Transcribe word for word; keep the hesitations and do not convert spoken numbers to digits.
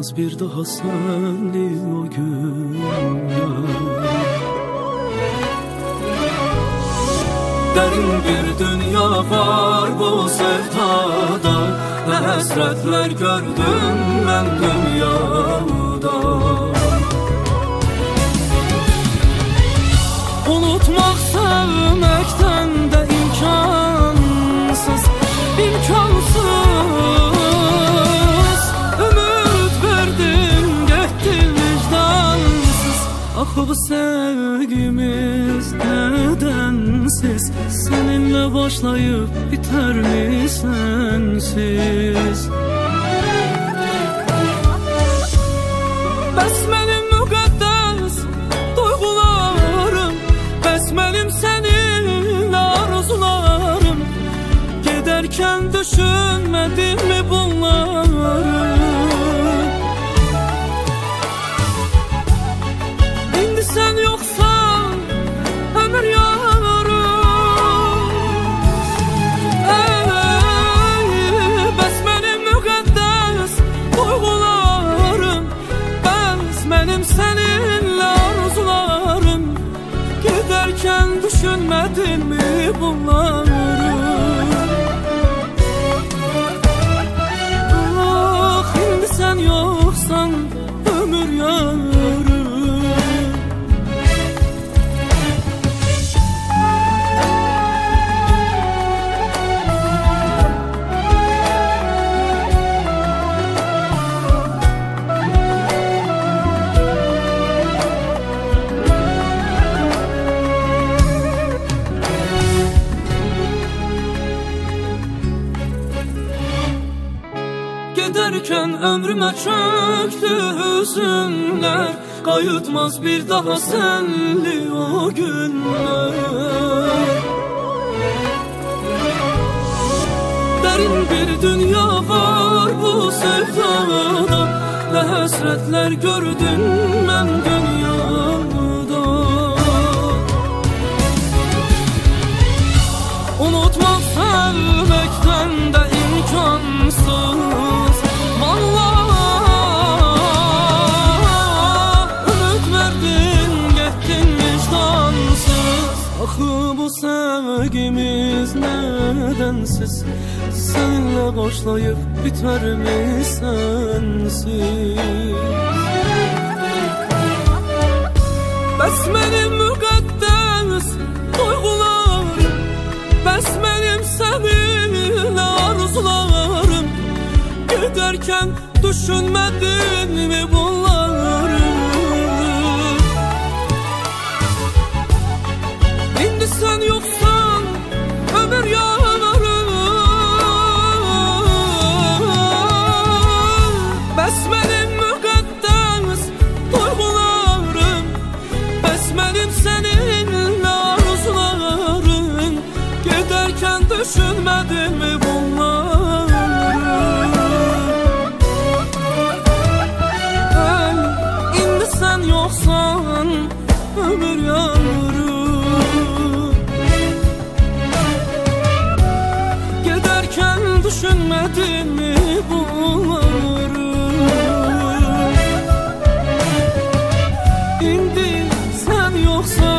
Qayıtmaz bir daha senli o günler. Derin bir dünya var bu sevdada, ne hasretler gördüm ben dünyada. Unutmak sevmekten de imkansız, imkansız. Ümit verdim gittin vicdansız. Ah bu sevgimiz nedensiz, seninle başlayıp biter mi sensiz? Bəs mənim müqəddəs duyğularım, bəs mənim səninlə arzularım. Gedərkən düşünmədim mi bunları? İndi sən yoxsan ömür yarım. Ey, bəs mənim müqəddəs duyğularım, bəs mənim səninlə arzularım. Gedərkən düşünmədin mi bunları? Ah, indi sən yoxsan ömür yarım. Giderken ömrüme çöktü hüzünler, qayıtmaz bir daha senli o günler. Derin bir dünya var bu sevdada, ne hasretler gördüm ben dünyada. Unutmak sevmekten de imkansız. Axı bu sevgimiz nedensiz, seninle başlayıp biter mi sensiz? Bəs mənim müqəddəs duyğularım, bəs mənim səninlə arzularım. Gedərkən düşünmədin mi bunları? İndi sen yoksan ömür yarım. Bəs mənim müqəddəs duyğularım, bəs mənim səninlə arzularım. Gedərkən düşünmədin mi bunları? Ey, indi sen yoksan ömür yarım. Düşünmedin mi bunları? İndi sen yoksan